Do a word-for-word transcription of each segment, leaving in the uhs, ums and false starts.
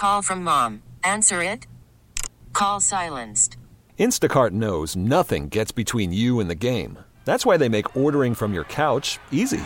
Call from mom. Answer it. Call silenced. Instacart knows nothing gets between you and the game. That's why they make ordering from your couch easy.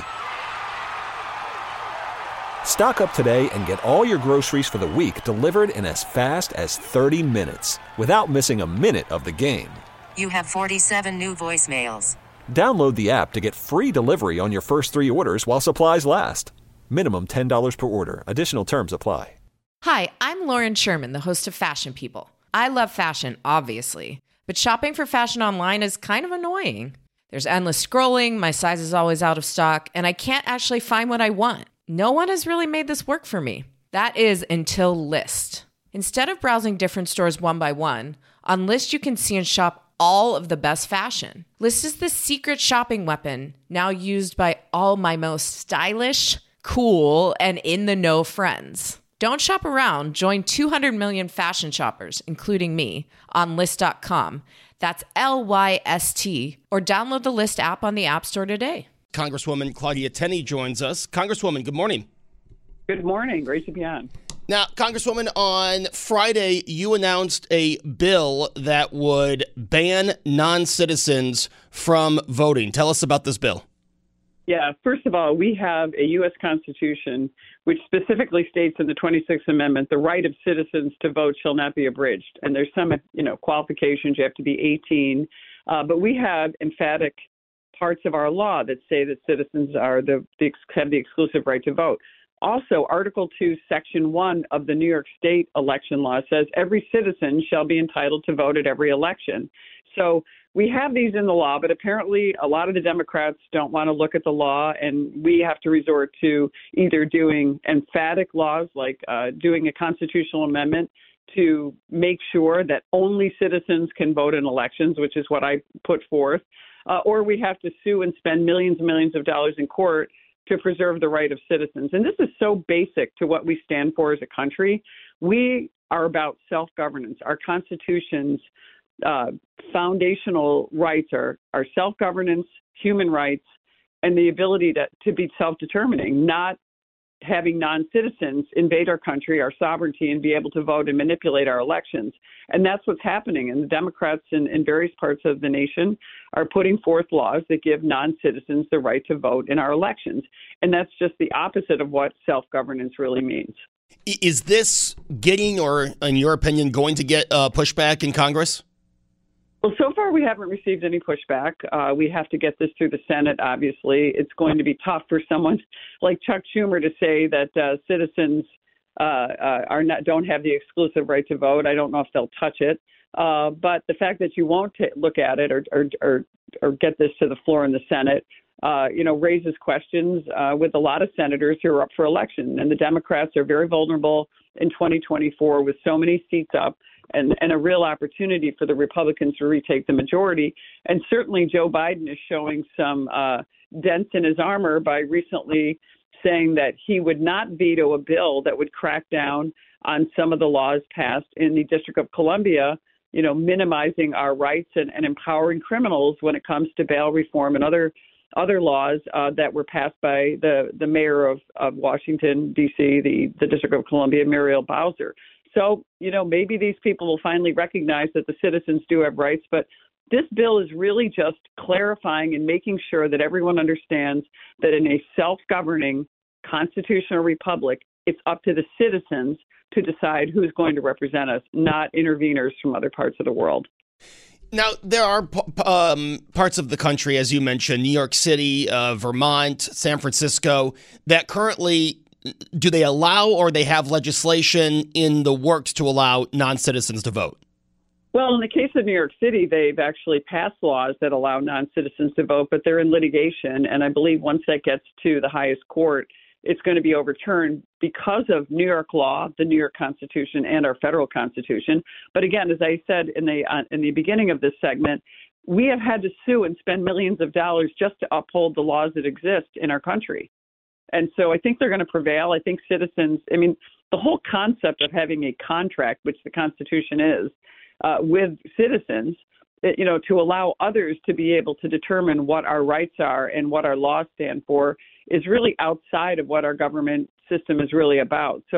Stock up today and get all your groceries for the week delivered in as fast as thirty minutes without missing a minute of the game. You have forty-seven new voicemails. Download the app to get free delivery on your first three orders while supplies last. Minimum ten dollars per order. Additional terms apply. Hi, I'm Lauren Sherman, the host of Fashion People. I love fashion, obviously, but shopping for fashion online is kind of annoying. There's endless scrolling, my size is always out of stock, and I can't actually find what I want. No one has really made this work for me. That is until Lyst. Instead of browsing different stores one by one, on Lyst you can see and shop all of the best fashion. Lyst is the secret shopping weapon now used by all my most stylish, cool, and in-the-know friends. Don't shop around. Join two hundred million fashion shoppers, including me, on Lyst dot com. That's L Y S T. Or download the Lyst app on the App Store today. Congresswoman Claudia Tenney joins us. Congresswoman, good morning. Good morning. Great to be on. Now, Congresswoman, on Friday, you announced a bill that would ban non-citizens from voting. Tell us about this bill. Yeah, first of all, we have a U S Constitution which specifically states in the twenty-sixth Amendment, the right of citizens to vote shall not be abridged. And there's some, you know, qualifications. You have to be eighteen. Uh, but we have emphatic parts of our law that say that citizens are the, the have the exclusive right to vote. Also, Article two, Section one of the New York State election law says every citizen shall be entitled to vote at every election. So we have these in the law, but apparently a lot of the Democrats don't want to look at the law, and we have to resort to either doing emphatic laws like uh, doing a constitutional amendment to make sure that only citizens can vote in elections, which is what I put forth, uh, or we have to sue and spend millions and millions of dollars in court to preserve the right of citizens. And this is so basic to what we stand for as a country. We are about self-governance. Our Constitution's uh, foundational rights are, are self-governance, human rights, and the ability to, to be self-determining, not having non-citizens invade our country, our sovereignty, and be able to vote and manipulate our elections. And that's what's happening. And the Democrats in, in various parts of the nation are putting forth laws that give non-citizens the right to vote in our elections. And that's just the opposite of what self-governance really means. Is this getting, or in your opinion, going to get uh, pushback in Congress? Well, so far we haven't received any pushback. Uh, we have to get this through the Senate, obviously. It's going to be tough for someone like Chuck Schumer to say that uh, citizens uh, uh, are not don't have the exclusive right to vote. I don't know if they'll touch it. Uh, but the fact that you won't t- look at it or, or, or, or get this to the floor in the Senate, uh, you know, raises questions uh, with a lot of senators who are up for election. And the Democrats are very vulnerable in twenty twenty-four with so many seats up. And, and a real opportunity for the Republicans to retake the majority. And certainly Joe Biden is showing some uh, dents in his armor by recently saying that he would not veto a bill that would crack down on some of the laws passed in the District of Columbia, you know, minimizing our rights and, and empowering criminals when it comes to bail reform and other other laws uh, that were passed by the, the mayor of, of Washington, D C, the, the District of Columbia, Muriel Bowser. So, you know, maybe these people will finally recognize that the citizens do have rights. But this bill is really just clarifying and making sure that everyone understands that in a self-governing constitutional republic, it's up to the citizens to decide who's going to represent us, not interveners from other parts of the world. Now, there are um, parts of the country, as you mentioned, New York City, uh, Vermont, San Francisco, that currently do they allow or they have legislation in the works to allow non-citizens to vote? Well, in the case of New York City, they've actually passed laws that allow non-citizens to vote, but they're in litigation. And I believe once that gets to the highest court, it's going to be overturned because of New York law, the New York Constitution, and our federal Constitution. But again, as I said in the uh, in the beginning of this segment, we have had to sue and spend millions of dollars just to uphold the laws that exist in our country. And so I think they're going to prevail. I think citizens, I mean, the whole concept of having a contract, which the Constitution is, uh, with citizens, you know, to allow others to be able to determine what our rights are and what our laws stand for is really outside of what our government system is really about. So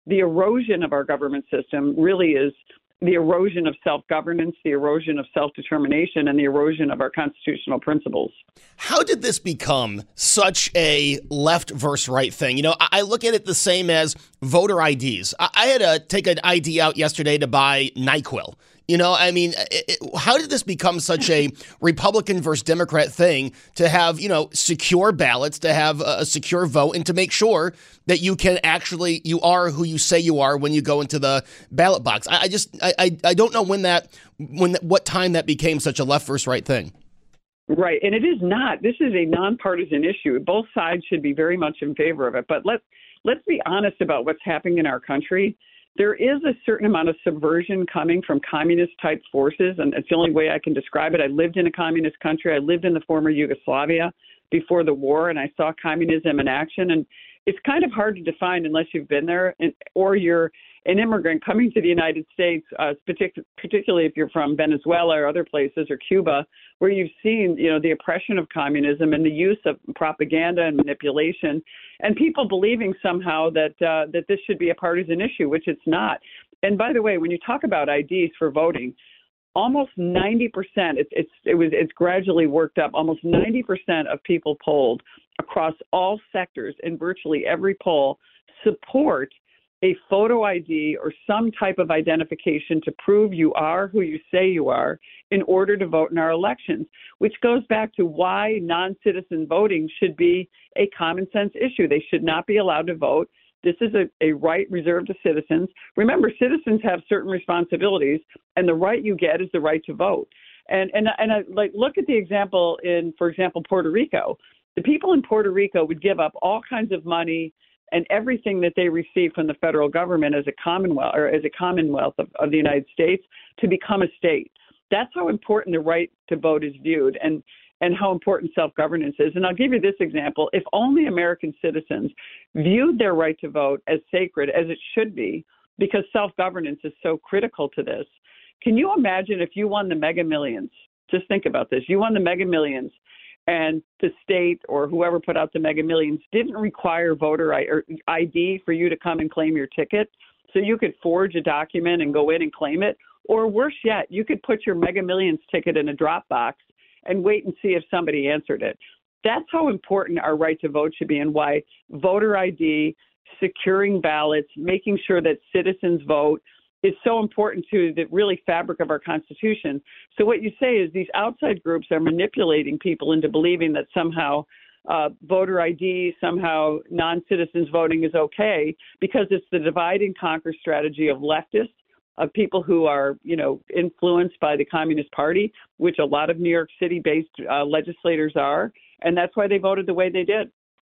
the erosion of our government system really is the erosion of self-governance, the erosion of self-determination, and the erosion of our constitutional principles. How did this become such a left versus right thing? You know, I look at it the same as voter I Ds. I had to take an I D out yesterday to buy NyQuil. You know, I mean, it, how did this become such a Republican versus Democrat thing to have, you know, secure ballots, to have a secure vote, and to make sure that you can actually, you are who you say you are when you go into the ballot box? I, I just, I, I don't know when that, when, what time that became such a left versus right thing. Right. And it is not. This is a nonpartisan issue. Both sides should be very much in favor of it. But let's, let's be honest about what's happening in our country. There is a certain amount of subversion coming from communist-type forces, and it's the only way I can describe it. I lived in a communist country. I lived in the former Yugoslavia before the war, and I saw communism in action. And it's kind of hard to define unless you've been there, and, or you're an immigrant coming to the United States, uh, partic- particularly if you're from Venezuela or other places, or Cuba, where you've seen, you know, the oppression of communism and the use of propaganda and manipulation, and people believing somehow that uh, that this should be a partisan issue, which it's not. And by the way, when you talk about I Ds for voting, almost ninety percent, it's it's it was it's gradually worked up. Almost ninety percent of people polled across all sectors in virtually every poll support a photo I D or some type of identification to prove you are who you say you are in order to vote in our elections, which goes back to why non-citizen voting should be a common sense issue. They should not be allowed to vote. This is a, a right reserved to citizens. Remember, citizens have certain responsibilities, and the right you get is the right to vote. And and and I, like look at the example in, for example, Puerto Rico. The people in Puerto Rico would give up all kinds of money and everything that they receive from the federal government as a commonwealth or as a commonwealth of, of the United States to become a state. That's how important the right to vote is viewed, and and how important self-governance is. And I'll give you this example. If only American citizens viewed their right to vote as sacred as it should be, because self-governance is so critical to this. Can you imagine if you won the Mega Millions? Just think about this. You won the Mega Millions, and the state or whoever put out the Mega Millions didn't require voter I D for you to come and claim your ticket, so you could forge a document and go in and claim it. Or worse yet, you could put your Mega Millions ticket in a drop box and wait and see if somebody answered it. That's how important our right to vote should be, and why voter I D, securing ballots, making sure that citizens vote is so important to the really fabric of our Constitution. So what you say is these outside groups are manipulating people into believing that somehow uh, voter I D, somehow non-citizens voting is okay, because it's the divide and conquer strategy of leftists, of people who are, you know, influenced by the Communist Party, which a lot of New York City-based uh, legislators are, and that's why they voted the way they did.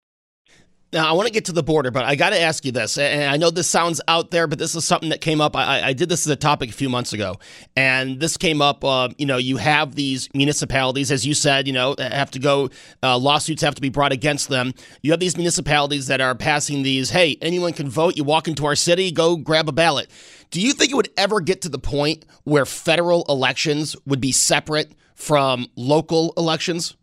Now, I want to get to the border, but I got to ask you this, and I know this sounds out there, but this is something that came up. I, I did this as a topic a few months ago, and this came up, uh, you know, you have these municipalities, as you said, you know, have to go, uh, lawsuits have to be brought against them. You have these municipalities that are passing these, hey, anyone can vote, you walk into our city, go grab a ballot. Do you think it would ever get to the point where federal elections would be separate from local elections?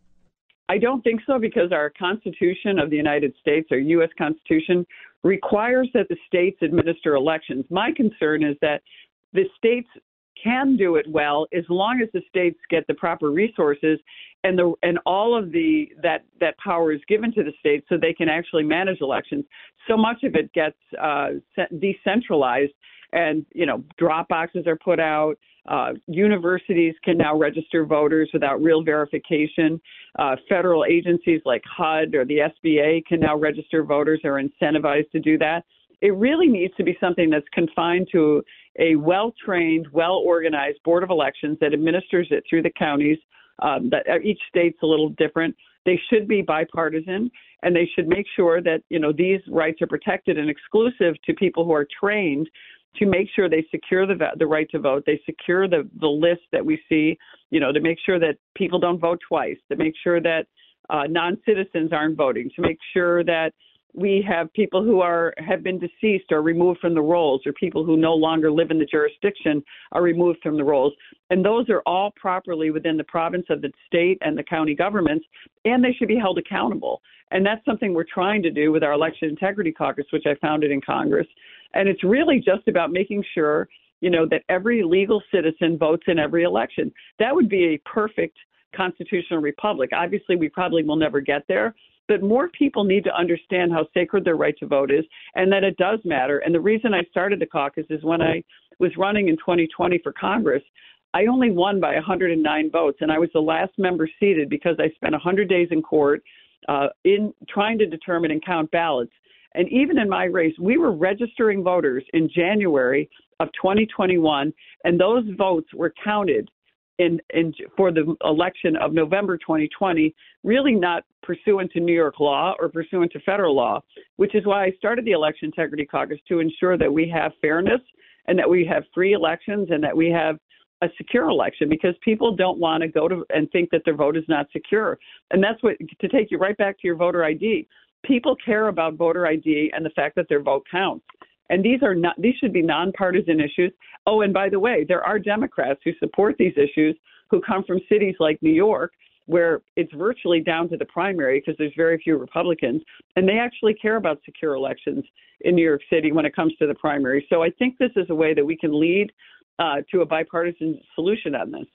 I don't think so, because our Constitution of the United States, our U S Constitution, requires that the states administer elections. My concern is that the states can do it well as long as the states get the proper resources and the and all of the that that power is given to the states so they can actually manage elections. So much of it gets uh, decentralized, and you know, drop boxes are put out. Uh, universities can now register voters without real verification. Uh, federal agencies like H U D or the S B A can now register voters, or incentivized to do that. It really needs to be something that's confined to a well-trained, well-organized Board of Elections that administers it through the counties. Um, that each state's a little different. They should be bipartisan, and they should make sure that, you know, these rights are protected and exclusive to people who are trained to make sure they secure the the right to vote. They secure the, the list that we see, you know, to make sure that people don't vote twice, to make sure that uh, non-citizens aren't voting, to make sure that we have people who are have been deceased or removed from the rolls, or people who no longer live in the jurisdiction are removed from the rolls. And those are all properly within the province of the state and the county governments, and they should be held accountable. And that's something we're trying to do with our Election Integrity Caucus, which I founded in Congress. And it's really just about making sure, you know, that every legal citizen votes in every election. That would be a perfect constitutional republic. Obviously, we probably will never get there, but more people need to understand how sacred their right to vote is and that it does matter. And the reason I started the caucus is when I was running in twenty twenty for Congress, I only won by one hundred nine votes, and I was the last member seated because I spent one hundred days in court uh, in trying to determine and count ballots. And even in my race, we were registering voters in January of twenty twenty-one, and those votes were counted in, in for the election of November twenty twenty, really not pursuant to New York law or pursuant to federal law, which is why I started the Election Integrity Caucus, to ensure that we have fairness and that we have free elections and that we have a secure election, because people don't want to go to and think that their vote is not secure. And that's what, to take you right back to your voter I D. People care about voter I D and the fact that their vote counts. And these are not, these should be nonpartisan issues. Oh, and by the way, there are Democrats who support these issues who come from cities like New York, where it's virtually down to the primary because there's very few Republicans, and they actually care about secure elections in New York City when it comes to the primary. So I think this is a way that we can lead uh, to a bipartisan solution on this.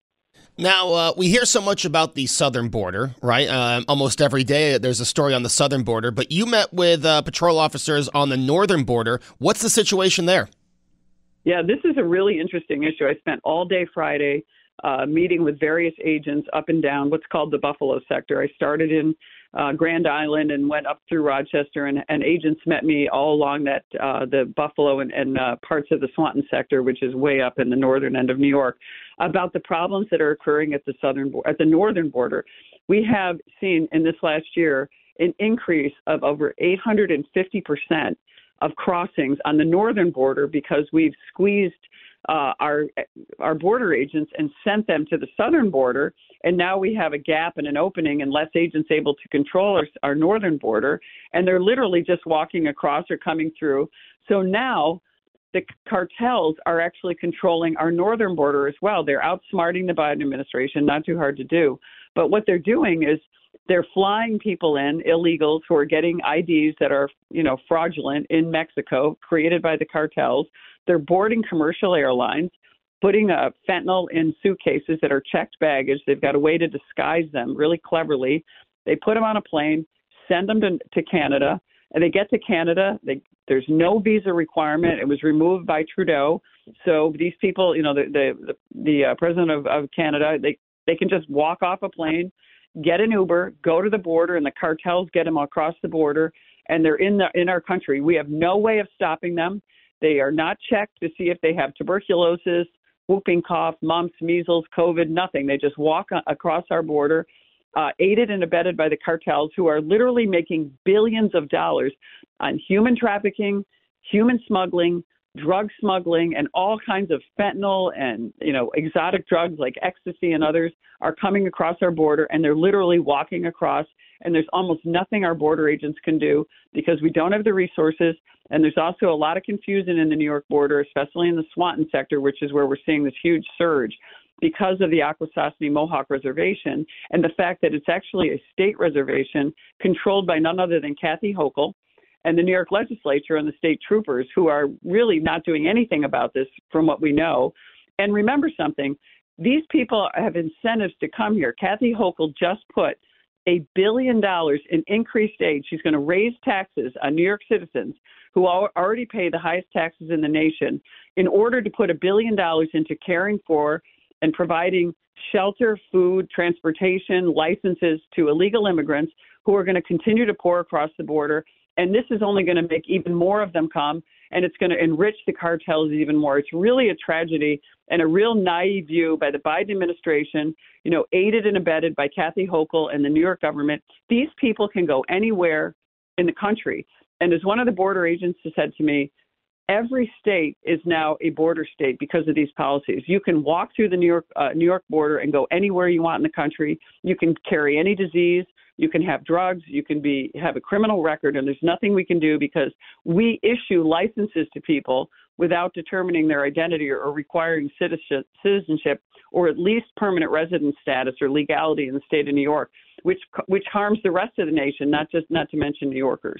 Now, uh, we hear so much about the southern border, right? Uh, almost every day there's a story on the southern border, but you met with uh, patrol officers on the northern border. What's the situation there? Yeah, this is a really interesting issue. I spent all day Friday uh, meeting with various agents up and down what's called the Buffalo sector. I started in uh, Grand Island and went up through Rochester, and, and agents met me all along that uh, the Buffalo and, and uh, parts of the Swanton sector, which is way up in the northern end of New York, about the problems that are occurring at the southern at the northern border. We have seen in this last year an increase of over eight hundred fifty percent of crossings on the northern border because we've squeezed uh, our our border agents and sent them to the southern border, and now we have a gap and an opening and less agents able to control our, our northern border, and they're literally just walking across or coming through. So now the cartels are actually controlling our northern border as well. They're outsmarting the Biden administration, not too hard to do. But what they're doing is they're flying people in, illegals who are getting I Ds that are, you know, fraudulent in Mexico, created by the cartels. They're boarding commercial airlines, putting uh, fentanyl in suitcases that are checked baggage. They've got a way to disguise them really cleverly. They put them on a plane, send them to, to Canada, and they get to Canada. They, there's no visa requirement. It was removed by Trudeau. So these people, you know, the the the, the uh, president of, of Canada, they, they can just walk off a plane, get an Uber, go to the border, and the cartels get them across the border, and they're in the in our country. We have no way of stopping them. They are not checked to see if they have tuberculosis, whooping cough, mumps, measles, COVID, nothing. They just walk across our border, uh, aided and abetted by the cartels, who are literally making billions of dollars on human trafficking, human smuggling, drug smuggling, and all kinds of fentanyl and, you know, exotic drugs like ecstasy and others are coming across our border, and they're literally walking across, and there's almost nothing our border agents can do because we don't have the resources. And there's also a lot of confusion in the New York border, especially in the Swanton sector, which is where we're seeing this huge surge because of the Akwesasne Mohawk Reservation and the fact that it's actually a state reservation controlled by none other than Kathy Hochul and the New York legislature and the state troopers, who are really not doing anything about this from what we know. And remember something, these people have incentives to come here. Kathy Hochul just put a billion dollars in increased aid. She's going to raise taxes on New York citizens who already pay the highest taxes in the nation in order to put a billion dollars into caring for and providing shelter, food, transportation, licenses to illegal immigrants who are going to continue to pour across the border. And this is only going to make even more of them come, and it's going to enrich the cartels even more. It's really a tragedy and a real naive view by the Biden administration, you know, aided and abetted by Kathy Hochul and the New York government. These people can go anywhere in the country. And as one of the border agents has said to me, every state is now a border state because of these policies. You can walk through the New York uh, New York border and go anywhere you want in the country. You can carry any disease. You can have drugs. You can be have a criminal record, and there's nothing we can do because we issue licenses to people without determining their identity or, or requiring citizenship, citizenship or at least permanent residence status or legality in the state of New York, which which harms the rest of the nation, not just not to mention New Yorkers.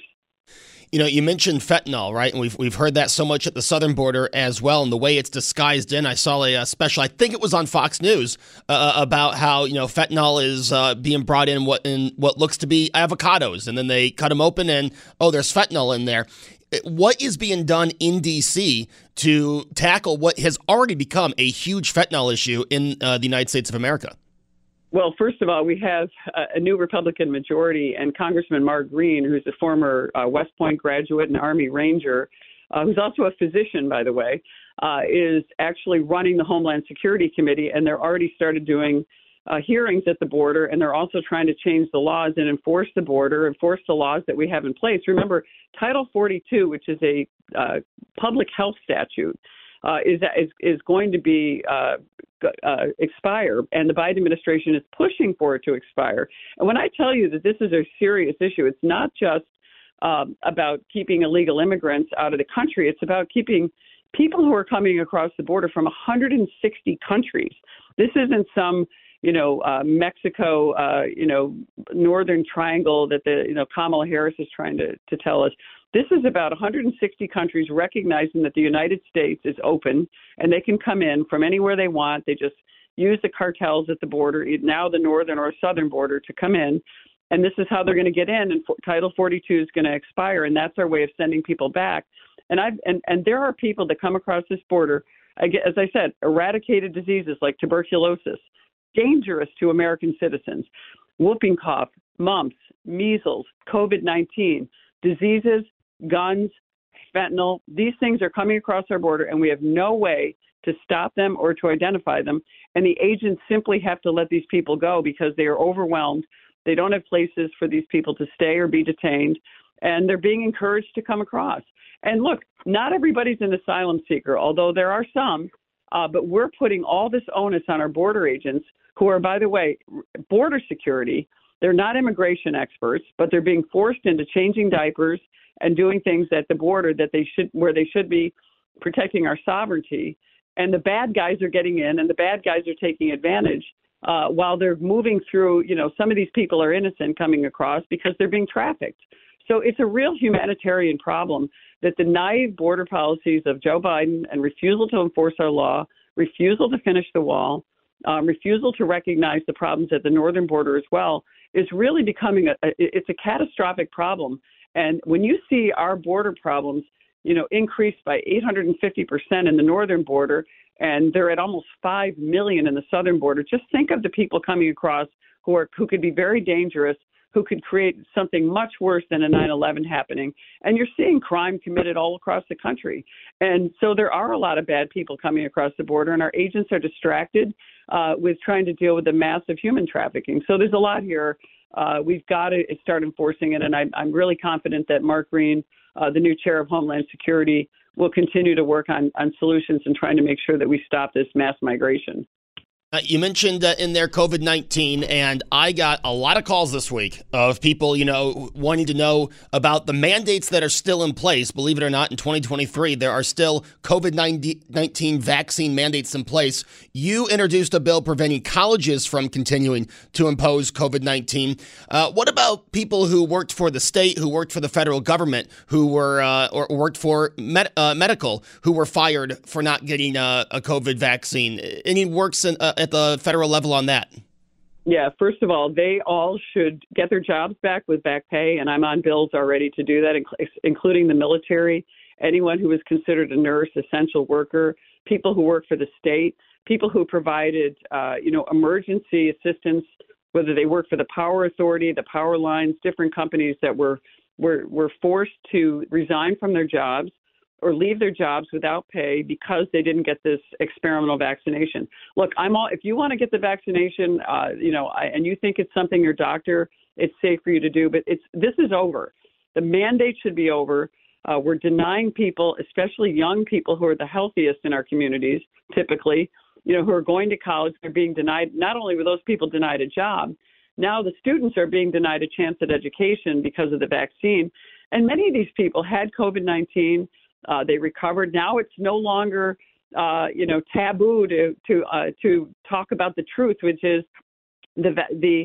You know, you mentioned fentanyl, right? And we've we've heard that so much at the southern border as well, and the way it's disguised in. I saw a, a special, I think it was on Fox News, uh, about how, you know, fentanyl is uh, being brought in what in what looks to be avocados, and then they cut them open, and oh, there's fentanyl in there. What is being done in D C to tackle what has already become a huge fentanyl issue in uh, the United States of America? Well, first of all, we have a new Republican majority, and Congressman Mark Green, who's a former uh, West Point graduate and Army Ranger, uh, who's also a physician, by the way, uh, is actually running the Homeland Security Committee, and they're already started doing uh, hearings at the border, and they're also trying to change the laws and enforce the border, enforce the laws that we have in place. Remember, Title forty-two, which is a uh, public health statute, uh, is, is is going to be uh, uh, expire, and the Biden administration is pushing for it to expire. And when I tell you that this is a serious issue, it's not just um, about keeping illegal immigrants out of the country. It's about keeping people who are coming across the border from one hundred sixty countries. This isn't some, you know, uh, Mexico, uh, you know, northern triangle that the, you know, Kamala Harris is trying to, to tell us. This is about one hundred sixty countries recognizing that the United States is open and they can come in from anywhere they want. They just use the cartels at the border, now the northern or southern border, to come in. And this is how they're going to get in. And Title forty-two is going to expire. And that's our way of sending people back. And I've and, and there are people that come across this border, as I said, eradicated diseases like tuberculosis, dangerous to American citizens, whooping cough, mumps, measles, COVID nineteen, diseases, guns, fentanyl. These things are coming across our border, and we have no way to stop them or to identify them. And the agents simply have to let these people go because they are overwhelmed. They don't have places for these people to stay or be detained, and they're being encouraged to come across. And look, not everybody's an asylum seeker, although there are some, uh, but we're putting all this onus on our border agents who are, by the way, border security. They're not immigration experts, but they're being forced into changing diapers and doing things at the border that they should, where they should be protecting our sovereignty. And the bad guys are getting in, and the bad guys are taking advantage uh, while they're moving through. You know, some of these people are innocent coming across because they're being trafficked. So it's a real humanitarian problem that the naive border policies of Joe Biden and refusal to enforce our law, refusal to finish the wall, um, refusal to recognize the problems at the northern border as well, is really becoming a, a it's a catastrophic problem. And when you see our border problems, you know, increased by eight hundred fifty percent in the northern border, and they're at almost five million in the southern border, just think of the people coming across who are who could be very dangerous, who could create something much worse than a nine eleven happening. And you're seeing crime committed all across the country. And so there are a lot of bad people coming across the border, and our agents are distracted uh, with trying to deal with the massive human trafficking. So there's a lot here. Uh, we've got to start enforcing it, and I, I'm really confident that Mark Green, uh, the new chair of Homeland Security, will continue to work on, on solutions and trying to make sure that we stop this mass migration. Uh, you mentioned uh, in there COVID nineteen, and I got a lot of calls this week of people, you know, wanting to know about the mandates that are still in place. Believe it or not, in twenty twenty-three, there are still COVID nineteen vaccine mandates in place. You introduced a bill preventing colleges from continuing to impose COVID nineteen. Uh, what about people who worked for the state, who worked for the federal government, who were uh, or worked for med- uh, medical, who were fired for not getting uh, a COVID vaccine? Any works in, uh, at the federal level on that? Yeah, first of all, they all should get their jobs back with back pay, and I'm on bills already to do that, including the military, anyone who is considered a nurse, essential worker, people who work for the state, people who provided, uh, you know, emergency assistance, whether they work for the power authority, the power lines, different companies that were were were forced to resign from their jobs or leave their jobs without pay because they didn't get this experimental vaccination. Look, I'm all, if you want to get the vaccination, uh, you know, I, and you think it's something your doctor, it's safe for you to do, but it's, this is over. The mandate should be over. Uh, we're denying people, especially young people who are the healthiest in our communities, typically, you know, who are going to college, they're being denied, not only were those people denied a job, now the students are being denied a chance at education because of the vaccine. And many of these people had COVID nineteen. Uh, they recovered. Now it's no longer, uh, you know, taboo to to uh, to talk about the truth, which is the the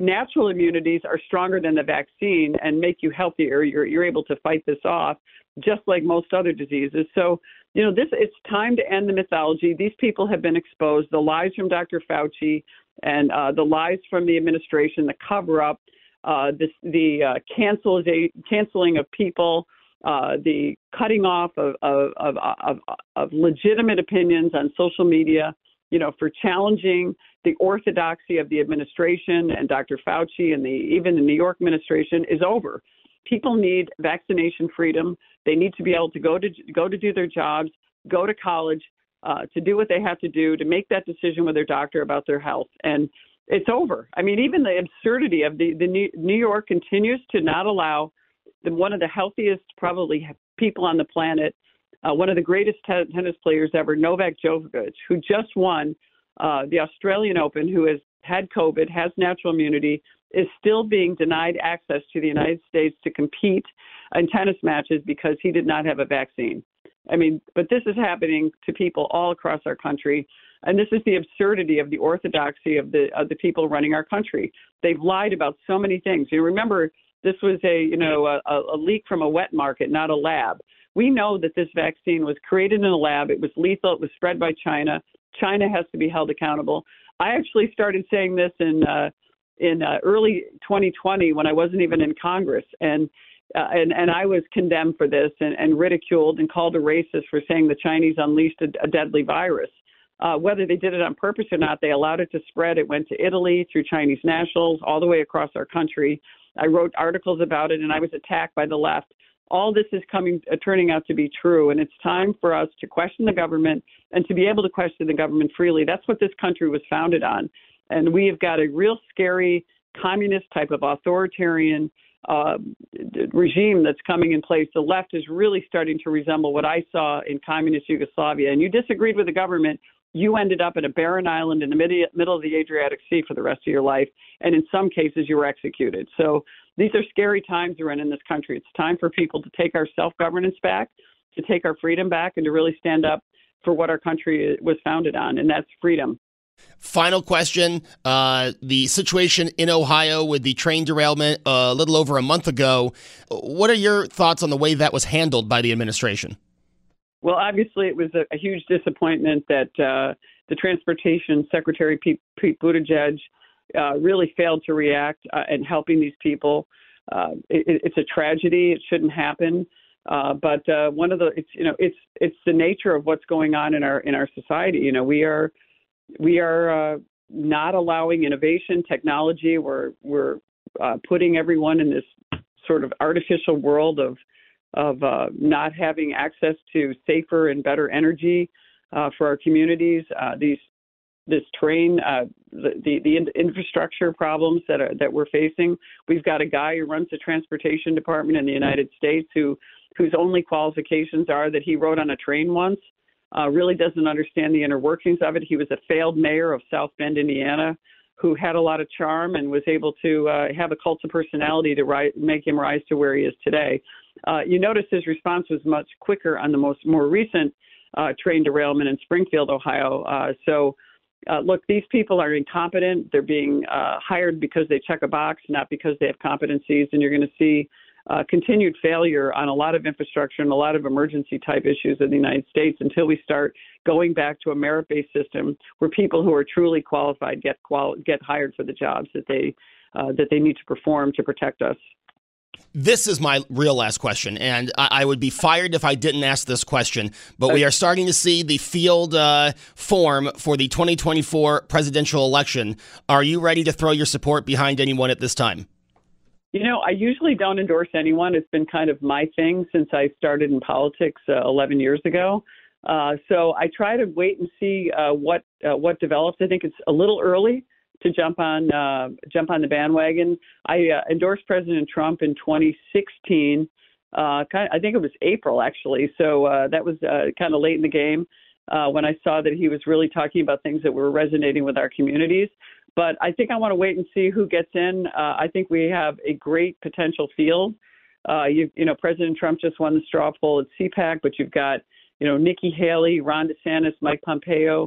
natural immunities are stronger than the vaccine and make you healthier. You're, you're able to fight this off, just like most other diseases. So, you know, this it's time to end the mythology. These people have been exposed. The lies from Doctor Fauci and uh, the lies from the administration, the cover-up, uh, this, the uh, cancel, canceling of people, uh, the cutting off of, of, of, of, of legitimate opinions on social media, you know, for challenging the orthodoxy of the administration and Doctor Fauci and the even the New York administration is over. People need vaccination freedom. They need to be able to go to go to do their jobs, go to college, uh, to do what they have to do, to make that decision with their doctor about their health. And it's over. I mean, even the absurdity of the, the New, New York continues to not allow the, one of the healthiest probably people on the planet, uh, one of the greatest te- tennis players ever, Novak Djokovic, who just won uh, the Australian Open, who has had COVID, has natural immunity, is still being denied access to the United States to compete in tennis matches because he did not have a vaccine. I mean, but this is happening to people all across our country. And this is the absurdity of the orthodoxy of the of the people running our country. They've lied about so many things. You remember, this was a, you know, a, a leak from a wet market, not a lab. We know that this vaccine was created in a lab. It was lethal. It was spread by China. China has to be held accountable. I actually started saying this in uh, in uh, early twenty twenty when I wasn't even in Congress, and uh, and and I was condemned for this and, and ridiculed and called a racist for saying the Chinese unleashed a, a deadly virus. Uh, whether they did it on purpose or not, they allowed it to spread. It went to Italy through Chinese nationals all the way across our country. I wrote articles about it, and I was attacked by the left. All this is coming, uh, turning out to be true, and it's time for us to question the government and to be able to question the government freely. That's what this country was founded on, and we have got a real scary communist type of authoritarian uh, regime that's coming in place. The left is really starting to resemble what I saw in communist Yugoslavia, and you disagreed with the government. You ended up at a barren island in the mid- middle of the Adriatic Sea for the rest of your life, and in some cases you were executed. So these are scary times we're in in this country. It's time for people to take our self-governance back, to take our freedom back, and to really stand up for what our country was founded on, and that's freedom. Final question. Uh, the situation in Ohio with the train derailment uh, a little over a month ago, what are your thoughts on the way that was handled by the administration? Well, obviously, it was a, a huge disappointment that uh, the Transportation Secretary, Pete, Pete Buttigieg, uh, really failed to react uh, in helping these people. Uh, it, it's a tragedy. It shouldn't happen. Uh, but uh, one of the, it's you know, it's it's the nature of what's going on in our in our society. You know, we are we are uh, not allowing innovation, technology. We're we're uh, putting everyone in this sort of artificial world of of uh, not having access to safer and better energy uh, for our communities. Uh, these, this train, uh, the, the the infrastructure problems that are that we're facing. We've got a guy who runs the transportation department in the United States who whose only qualifications are that he rode on a train once. Uh, really doesn't understand the inner workings of it. He was a failed mayor of South Bend, Indiana, who had a lot of charm and was able to uh, have a cult of personality to ri- make him rise to where he is today. Uh, you notice his response was much quicker on the most more recent uh, train derailment in Springfield, Ohio. Uh, so, uh, look, these people are incompetent. They're being uh, hired because they check a box, not because they have competencies. And you're going to see uh, continued failure on a lot of infrastructure and a lot of emergency type issues in the United States until we start going back to a merit-based system where people who are truly qualified get quali- get hired for the jobs that they uh, that they need to perform to protect us. This is my real last question, and I, I would be fired if I didn't ask this question, but we are starting to see the field uh, form for the twenty twenty-four presidential election. Are you ready to throw your support behind anyone at this time? You know, I usually don't endorse anyone. It's been kind of my thing since I started in politics uh, eleven years ago. Uh, so I try to wait and see uh, what uh, what develops. I think it's a little early to jump on uh, jump on the bandwagon. I uh, endorsed President Trump in twenty sixteen. Uh, kind of, I think it was April, actually. So uh, that was uh, kind of late in the game uh, when I saw that he was really talking about things that were resonating with our communities. But I think I want to wait and see who gets in. Uh, I think we have a great potential field. Uh, you, you know, President Trump just won the straw poll at C PAC, but you've got, you know, Nikki Haley, Ron DeSantis, Mike Pompeo,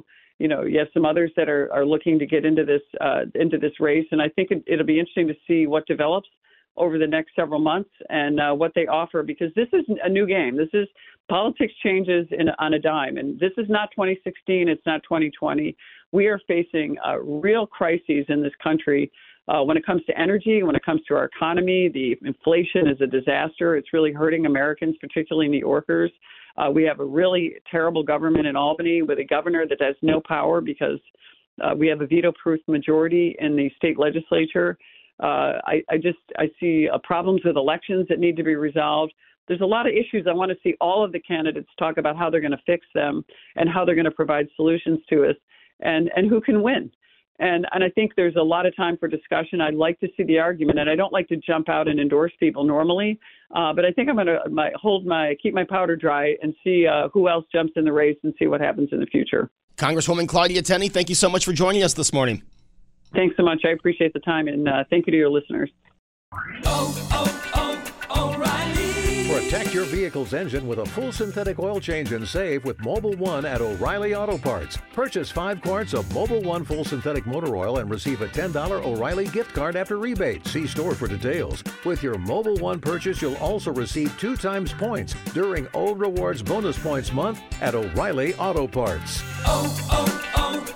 You know, you have some others that are, are looking to get into this uh, into this race, and I think it, it'll be interesting to see what develops over the next several months and uh, what they offer, because this is a new game. This is politics changes in, on a dime, and this is not twenty sixteen. It's not twenty twenty. We are facing uh, real crises in this country uh, when it comes to energy, when it comes to our economy. The inflation is a disaster. It's really hurting Americans, particularly New Yorkers. Uh, we have a really terrible government in Albany with a governor that has no power because uh, we have a veto-proof majority in the state legislature. Uh, I, I just I see uh, problems with elections that need to be resolved. There's a lot of issues. I want to see all of the candidates talk about how they're going to fix them and how they're going to provide solutions to us, and, and who can win. And and I think there's a lot of time for discussion. I'd like to see the argument, and I don't like to jump out and endorse people normally, uh, but I think I'm going to my, hold my keep my powder dry and see uh, who else jumps in the race and see what happens in the future. Congresswoman Claudia Tenney, thank you so much for joining us this morning. Thanks so much. I appreciate the time, and uh, thank you to your listeners. Oh, oh, oh, O'Reilly. Protect your vehicle's engine with a full synthetic oil change and save with Mobil one at O'Reilly Auto Parts. Purchase five quarts of Mobil one full synthetic motor oil and receive a ten dollars O'Reilly gift card after rebate. See store for details. With your Mobil one purchase, you'll also receive two times points during O Rewards Bonus Points Month at O'Reilly Auto Parts. Oh,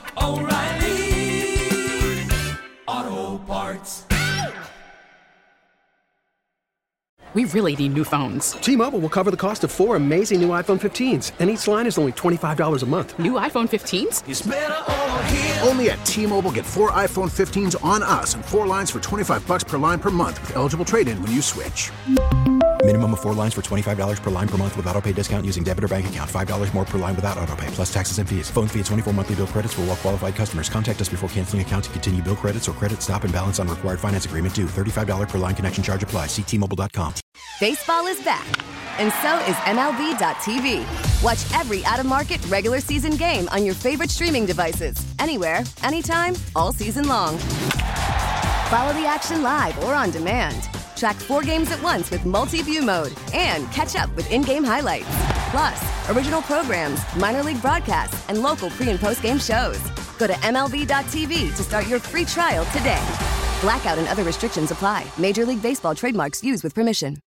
oh, oh, O'Reilly Auto Parts. We really need new phones. T-Mobile will cover the cost of four amazing new iPhone fifteens, and each line is only twenty-five dollars a month. New iPhone fifteens? It's better over here. Only at T-Mobile, get four iPhone fifteens on us and four lines for twenty-five dollars per line per month with eligible trade-in when you switch. Minimum of four lines for twenty-five dollars per line per month with autopay discount using debit or bank account. five dollars more per line without autopay, plus taxes and fees. Phone fee at twenty-four monthly bill credits for well-qualified customers. Contact us before canceling account to continue bill credits or credit stop and balance on required finance agreement due. thirty-five dollars per line connection charge applies. See T Mobile dot com. Baseball is back, and so is M L B dot T V. Watch every out-of-market regular season game on your favorite streaming devices. Anywhere, anytime, all season long. Follow the action live or on demand. Track four games at once with multi-view mode and catch up with in-game highlights. Plus, original programs, minor league broadcasts, and local pre- and post-game shows. Go to M L B dot T V to start your free trial today. Blackout and other restrictions apply. Major League Baseball trademarks used with permission.